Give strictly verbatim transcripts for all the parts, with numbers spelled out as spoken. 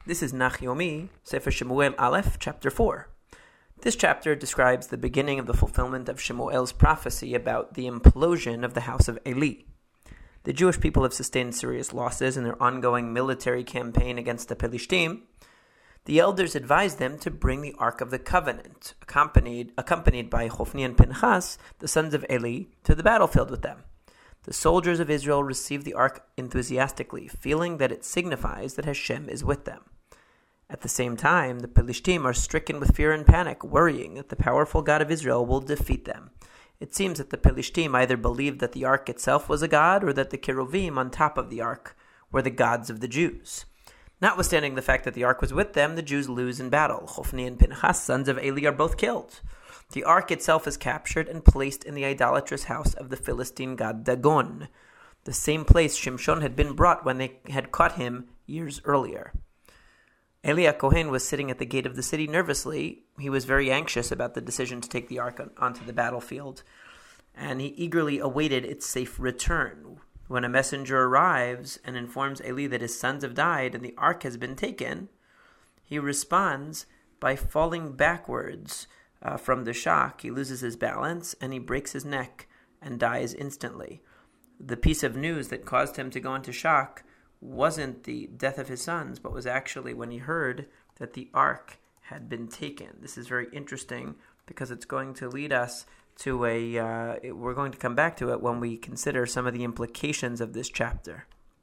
This is Nachyomi, Sefer Shemuel Aleph, chapter four. This chapter describes the beginning of the fulfillment of Shemuel's prophecy about the implosion of the house of Eli. The Jewish people have sustained serious losses in their ongoing military campaign against the Pelishtim. The elders advised them to bring the Ark of the Covenant, accompanied, accompanied by Hofni and Pinchas, the sons of Eli, to the battlefield with them. The soldiers of Israel received the Ark enthusiastically, feeling that it signifies that Hashem is with them. At the same time, the Pelishtim are stricken with fear and panic, worrying that the powerful God of Israel will defeat them. It seems that the Pelishtim either believed that the Ark itself was a god, or that the Cheruvim on top of the Ark were the gods of the Jews. Notwithstanding the fact that the Ark was with them, the Jews lose in battle. Hofni and Pinchas, sons of Eli, are both killed. The Ark itself is captured and placed in the idolatrous house of the Philistine god Dagon, the same place Shimshon had been brought when they had caught him years earlier. Eli Kohen was sitting at the gate of the city nervously. He was very anxious about the decision to take the Ark on, onto the battlefield, and he eagerly awaited its safe return. When a messenger arrives and informs Eli that his sons have died and the Ark has been taken, he responds by falling backwards uh, from the shock. He loses his balance and he breaks his neck and dies instantly. The piece of news that caused him to go into shock wasn't the death of his sons, but was actually when he heard that the Ark had been taken. This is very interesting because it's going to lead us to a, uh, it, we're going to come back to it when we consider some of the implications of this chapter.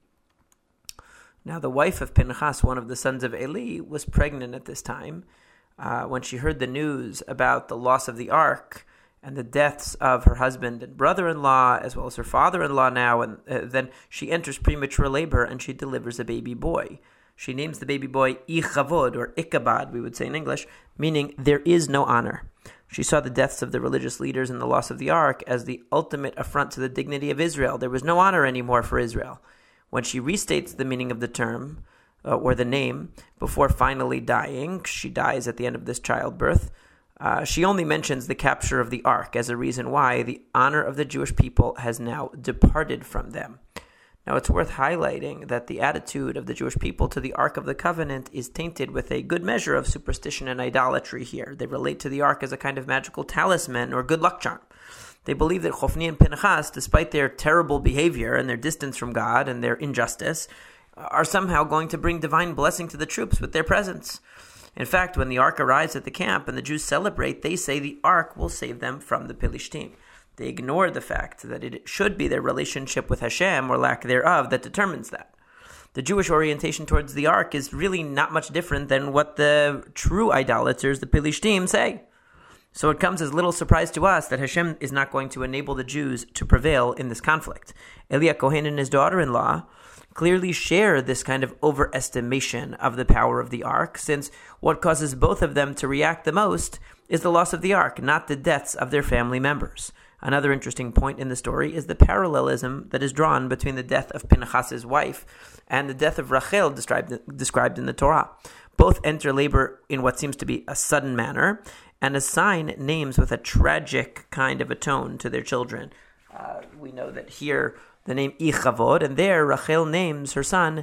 Now, the wife of Pinchas, one of the sons of Eli, was pregnant at this time. Uh, when she heard the news about the loss of the Ark and the deaths of her husband and brother-in-law, as well as her father-in-law now, and uh, then she enters premature labor and she delivers a baby boy. She names the baby boy Ichavod, or Ichabod, we would say in English, meaning there is no honor. She saw the deaths of the religious leaders and the loss of the Ark as the ultimate affront to the dignity of Israel. There was no honor anymore for Israel. When she restates the meaning of the term, uh, or the name, before finally dying, she dies at the end of this childbirth, Uh, she only mentions the capture of the Ark as a reason why the honor of the Jewish people has now departed from them. Now, it's worth highlighting that the attitude of the Jewish people to the Ark of the Covenant is tainted with a good measure of superstition and idolatry here. They relate to the Ark as a kind of magical talisman or good luck charm. They believe that Hofni and Pinchas, despite their terrible behavior and their distance from God and their injustice, are somehow going to bring divine blessing to the troops with their presence. In fact, when the Ark arrives at the camp and the Jews celebrate, they say the Ark will save them from the Pelishtim. They ignore the fact that it should be their relationship with Hashem, or lack thereof, that determines that. The Jewish orientation towards the Ark is really not much different than what the true idolaters, the Pelishtim, say. So it comes as little surprise to us that Hashem is not going to enable the Jews to prevail in this conflict. Eli Kohen and his daughter-in-law clearly share this kind of overestimation of the power of the Ark, since what causes both of them to react the most is the loss of the Ark, not the deaths of their family members. Another interesting point in the story is the parallelism that is drawn between the death of Pinchas' wife and the death of Rachel described, described in the Torah. Both enter labor in what seems to be a sudden manner and assign names with a tragic kind of a tone to their children. Uh, we know that here the name Ichavod, and there Rachel names her son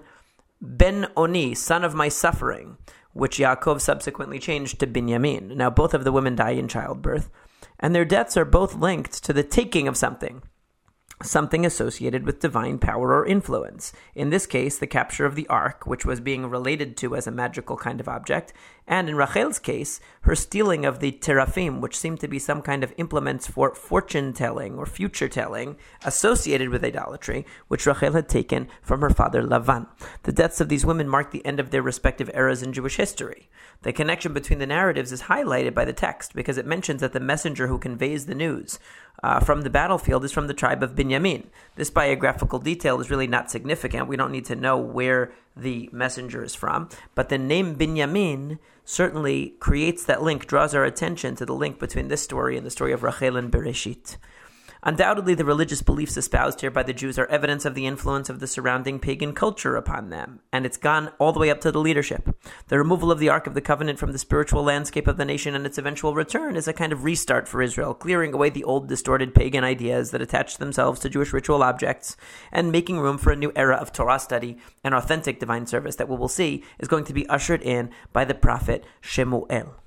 Ben Oni, son of my suffering, which Yaakov subsequently changed to Binyamin. Now, both of the women die in childbirth, and their deaths are both linked to the taking of something, something associated with divine power or influence. In this case, the capture of the Ark, which was being related to as a magical kind of object, and in Rachel's case, her stealing of the teraphim, which seemed to be some kind of implements for fortune-telling or future-telling associated with idolatry, which Rachel had taken from her father Lavan. The deaths of these women mark the end of their respective eras in Jewish history. The connection between the narratives is highlighted by the text because it mentions that the messenger who conveys the news uh, from the battlefield is from the tribe of Binyamin. This biographical detail is really not significant. We don't need to know where the messenger is from, but the name Binyamin certainly creates that link, draws our attention to the link between this story and the story of Rachel and Bereshit. Undoubtedly, the religious beliefs espoused here by the Jews are evidence of the influence of the surrounding pagan culture upon them, and it's gone all the way up to the leadership. The removal of the Ark of the Covenant from the spiritual landscape of the nation and its eventual return is a kind of restart for Israel, clearing away the old distorted pagan ideas that attach themselves to Jewish ritual objects, and making room for a new era of Torah study and authentic divine service that we will see is going to be ushered in by the prophet Shemuel.